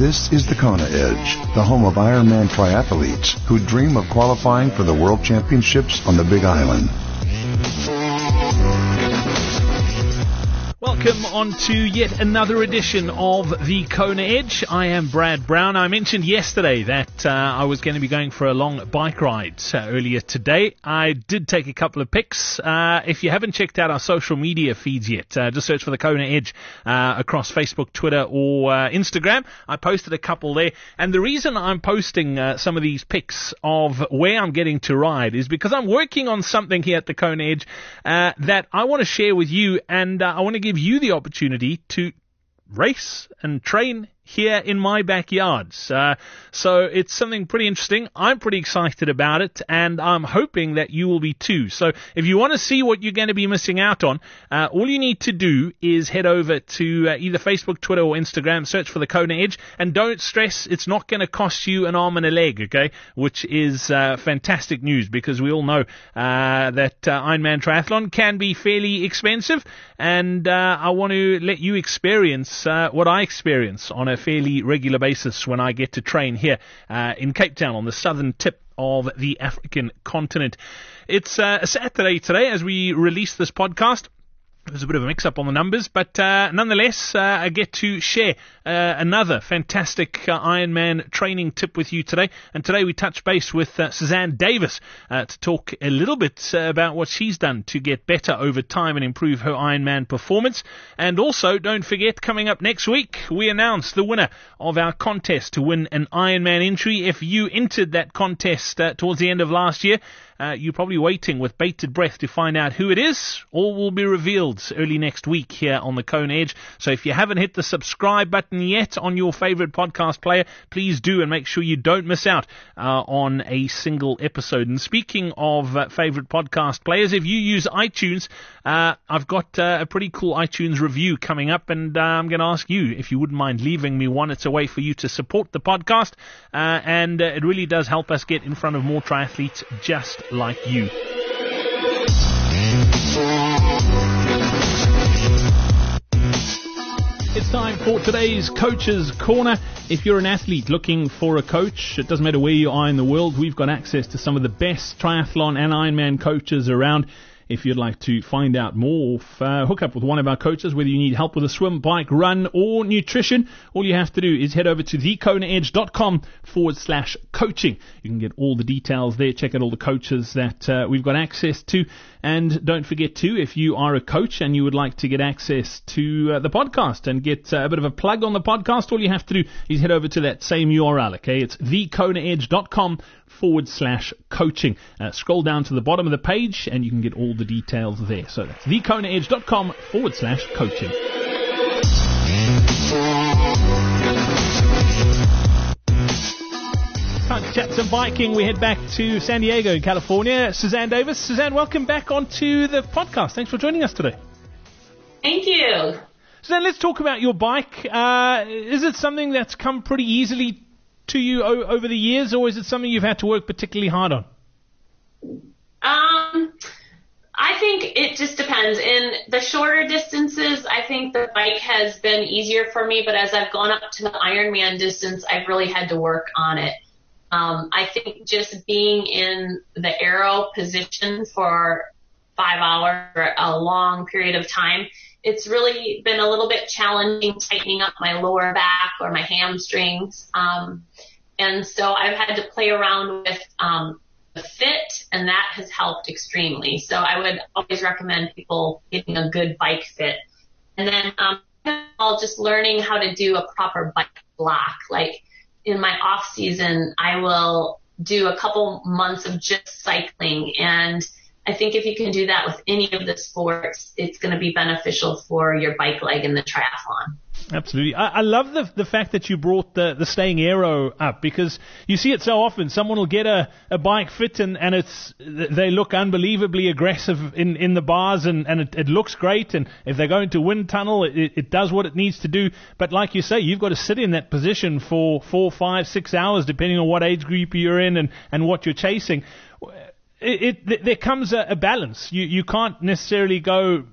This is the Kona Edge, the home of Ironman triathletes who dream of qualifying for the World Championships on the Big Island. Welcome on to yet another edition of the Kona Edge. I am Brad Brown. I mentioned yesterday that I was going to be going for a long bike ride earlier today. I did take a couple of pics. If you haven't checked out our social media feeds yet, just search for the Kona Edge across Facebook, Twitter or Instagram. I posted a couple there. And the reason I'm posting some of these pics of where I'm getting to ride is because I'm working on something here at the Kona Edge that I want to share with you, and I want to give you the opportunity to race and train here in my backyard. So it's something pretty interesting. I'm pretty excited about it, and I'm hoping that you will be too. So if you want to see what you're going to be missing out on, all you need to do is head over to either Facebook, Twitter or Instagram, search for the Kona Edge, and don't stress, it's not going to cost you an arm and a leg, okay? Which is fantastic news, because we all know that Ironman Triathlon can be fairly expensive, and I want to let you experience what I experience on a fairly regular basis when I get to train here in Cape Town on the southern tip of the African continent. It's a Saturday today as we release this podcast. There's a bit of a mix-up on the numbers, but nonetheless, I get to share another fantastic Ironman training tip with you today. And today we touch base with Suzanne Davis to talk a little bit about what she's done to get better over time and improve her Ironman performance. And also, don't forget, coming up next week, we announce the winner of our contest to win an Ironman entry. If you entered that contest towards the end of last year, you're probably waiting with bated breath to find out who it is. All will be revealed early next week here on the Kona Edge. So if you haven't hit the subscribe button yet on your favorite podcast player, please do, and make sure you don't miss out on a single episode. And speaking of favorite podcast players, if you use iTunes, I've got a pretty cool iTunes review coming up, and I'm going to ask you if you wouldn't mind leaving me one. It's a way for you to support the podcast, and it really does help us get in front of more triathletes just like you. It's time for today's Coach's Corner. If you're an athlete looking for a coach, it doesn't matter where you are in the world, we've got access to some of the best triathlon and Ironman coaches around. If you'd like to find out more, hook up with one of our coaches, whether you need help with a swim, bike, run, or nutrition, all you have to do is head over to thekonaedge.com/coaching. You can get all the details there, check out all the coaches that we've got access to. And don't forget too, if you are a coach and you would like to get access to the podcast and get a bit of a plug on the podcast, all you have to do is head over to that same URL, okay? It's thekonaedge.com/coaching. Scroll down to the bottom of the page and you can get all the details there. So that's thekonaedge.com/coaching. Time to chat some biking. We head back to San Diego in California. Suzanne Davis. Suzanne, welcome back onto the podcast. Thanks for joining us today. Thank you. Suzanne, let's talk about your bike. Is it something that's come pretty easily to you over the years, or is it something you've had to work particularly hard on? I think it just depends. In the shorter distances, I think the bike has been easier for me, but as I've gone up to the Ironman distance, I've really had to work on it. I think just being in the aero position for 5 hours or a long period of time, it's really been a little bit challenging tightening up my lower back or my hamstrings. And so I've had to play around with the fit, and that has helped extremely. So I would always recommend people getting a good bike fit. And then just learning how to do a proper bike block. Like in my off season, I will do a couple months of just cycling, and I think if you can do that with any of the sports, it's going to be beneficial for your bike leg in the triathlon. Absolutely. I love the fact that you brought the staying aero up, because you see it so often. Someone will get a bike fit and they look unbelievably aggressive in the bars and it looks great. And if they go into wind tunnel, it does what it needs to do. But like you say, you've got to sit in that position for 4, 5, 6 hours, depending on what age group you're in and what you're chasing. There comes a balance. You can't necessarily go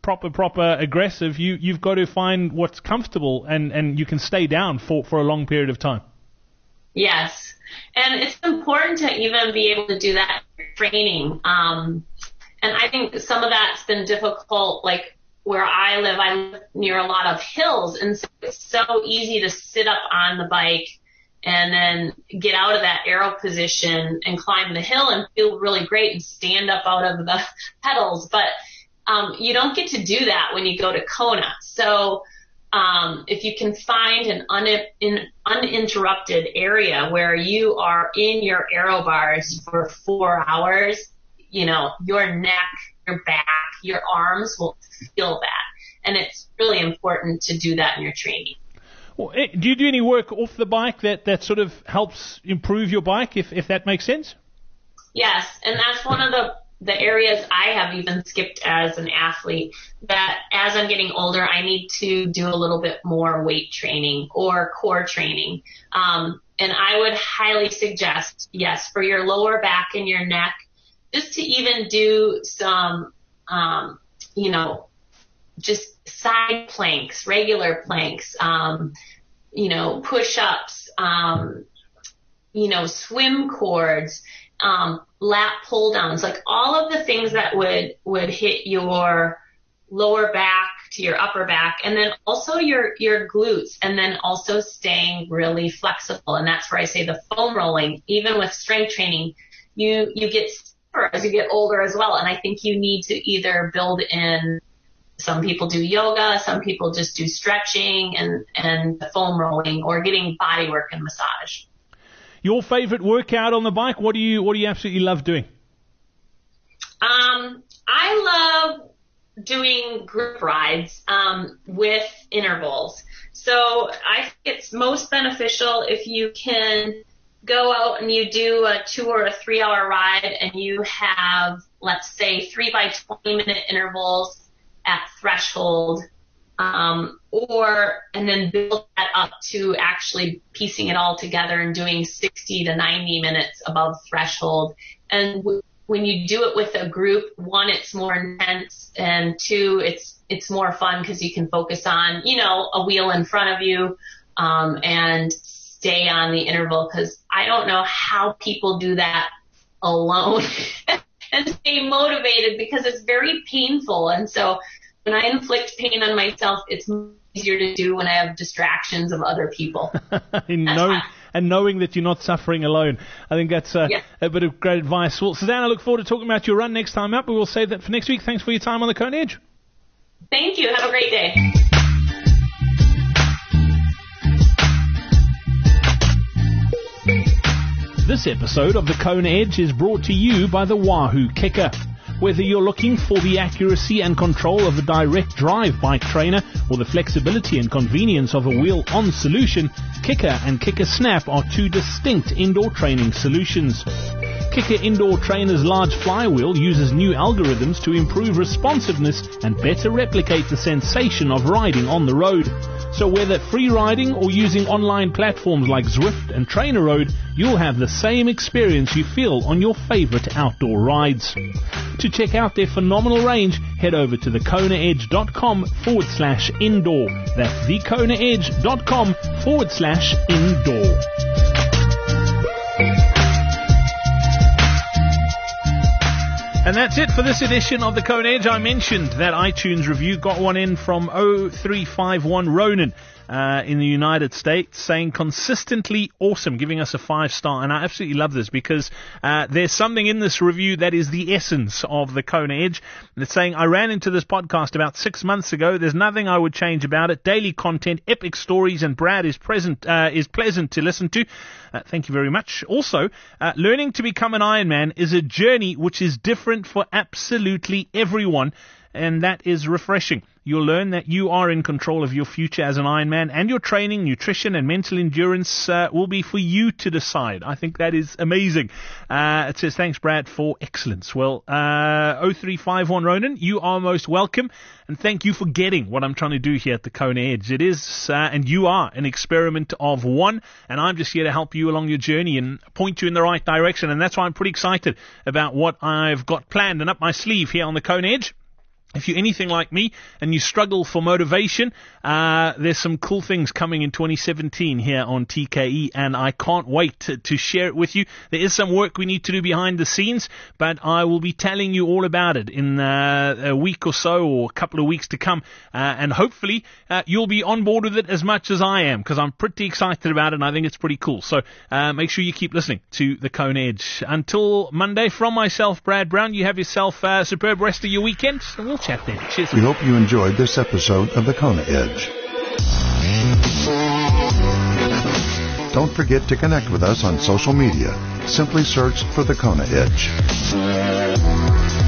proper aggressive, you've got to find what's comfortable and you can stay down for a long period of time. Yes. And it's important to even be able to do that training. And I think some of that's been difficult, like where I live near a lot of hills, and so it's so easy to sit up on the bike and then get out of that aero position and climb the hill and feel really great and stand up out of the pedals. But you don't get to do that when you go to Kona. So if you can find an uninterrupted area where you are in your aero bars for 4 hours, your neck, your back, your arms will feel that. And it's really important to do that in your training. Well, do you do any work off the bike that sort of helps improve your bike, if that makes sense? Yes, and that's one of the areas I have even skipped as an athlete, that as I'm getting older, I need to do a little bit more weight training or core training. And I would highly suggest, yes, for your lower back and your neck, just to even do some, just side planks, regular planks, push-ups, swim cords, lat pull downs, like all of the things that would hit your lower back to your upper back, and then also your glutes, and then also staying really flexible. And that's where I say the foam rolling, even with strength training, you get stiffer as you get older as well. And I think you need to either build in, some people do yoga, some people just do stretching and the foam rolling, or getting body work and massage. Your favorite workout on the bike? What do you absolutely love doing? I love doing group rides with intervals. So I think it's most beneficial if you can go out and you do a 2 or a 3 hour ride, and you have, let's say, 3 by 20 minute intervals at threshold, and then build that up to actually piecing it all together and doing 60 to 90 minutes above threshold. And when you do it with a group, 1, it's more intense, and 2, it's more fun because you can focus on, a wheel in front of you, and stay on the interval, because I don't know how people do that alone and stay motivated, because it's very painful. And so when I inflict pain on myself, it's easier to do when I have distractions of other people. knowing that you're not suffering alone. I think that's a bit of great advice. Well, Suzanne, I look forward to talking about your run next time up. We will save that for next week. Thanks for your time on the Kona Edge. Thank you. Have a great day. This episode of the Kona Edge is brought to you by the Wahoo Kicker. Whether you're looking for the accuracy and control of a direct drive bike trainer or the flexibility and convenience of a wheel-on solution, Kicker and Kicker Snap are 2 distinct indoor training solutions. Kicker Indoor Trainer's large flywheel uses new algorithms to improve responsiveness and better replicate the sensation of riding on the road. So whether free riding or using online platforms like Zwift and Trainer Road, you'll have the same experience you feel on your favorite outdoor rides. To check out their phenomenal range, head over to thekonaedge.com/indoor. That's thekonaedge.com/indoor. And that's it for this edition of the Kona Edge. I mentioned that iTunes review, got one in from 0351 Ronan in the United States, saying consistently awesome, giving us a 5-star. And I absolutely love this because there's something in this review that is the essence of the Kona Edge. And it's saying, I ran into this podcast about 6 months ago. There's nothing I would change about it. Daily content, epic stories, and Brad is pleasant to listen to. Thank you very much. Also, learning to become an Ironman is a journey which is different for absolutely everyone, and that is refreshing. You'll learn that you are in control of your future as an Ironman, and your training, nutrition, and mental endurance will be for you to decide. I think that is amazing. It says, thanks, Brad, for excellence. Well, 0351 Ronan, you are most welcome, and thank you for getting what I'm trying to do here at the Kona Edge. It is, and you are, an experiment of one, and I'm just here to help you along your journey and point you in the right direction, and that's why I'm pretty excited about what I've got planned and up my sleeve here on the Kona Edge. If you're anything like me and you struggle for motivation, there's some cool things coming in 2017 here on TKE, and I can't wait to share it with you. There is some work we need to do behind the scenes, but I will be telling you all about it in a week or so, or a couple of weeks to come, and hopefully you'll be on board with it as much as I am, because I'm pretty excited about it and I think it's pretty cool. So make sure you keep listening to the Kona Edge. Until Monday, from myself, Brad Brown, you have yourself a superb rest of your weekend, and we'll chat then. Cheers. We hope you enjoyed this episode of the Kona Edge. Don't forget to connect with us on social media. Simply search for the Kona Edge.